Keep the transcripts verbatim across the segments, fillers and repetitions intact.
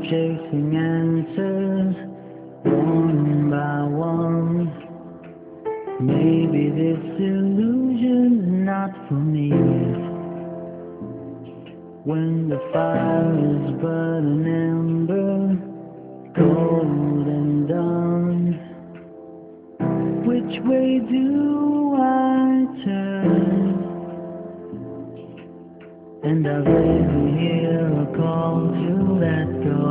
chasing answers one by one. Maybe this illusion's not for me. When the fire is but an ember, cold and done, which way do I turn? And I really hear a call to let go,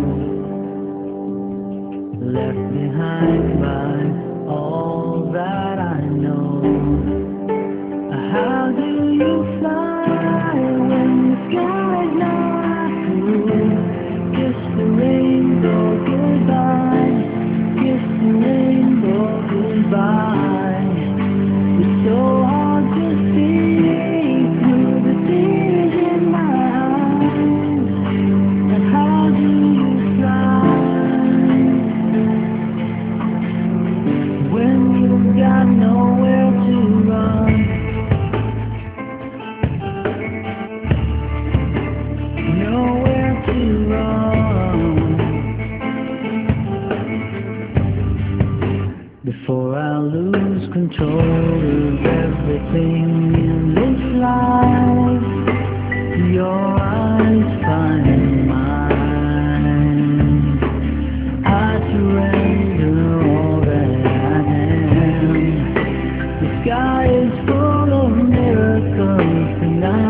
left behind by all that I know. How do you fly when the sky's not blue? Kiss the rainbow goodbye, kiss the rainbow goodbye. It's so hard to see through the tears in my eyes. And how do you fly when you've got nowhere to run? Nowhere to run. Before I lose control of everything in this life, your eyes find mine. I surrender all that I am. The sky is full of miracles tonight.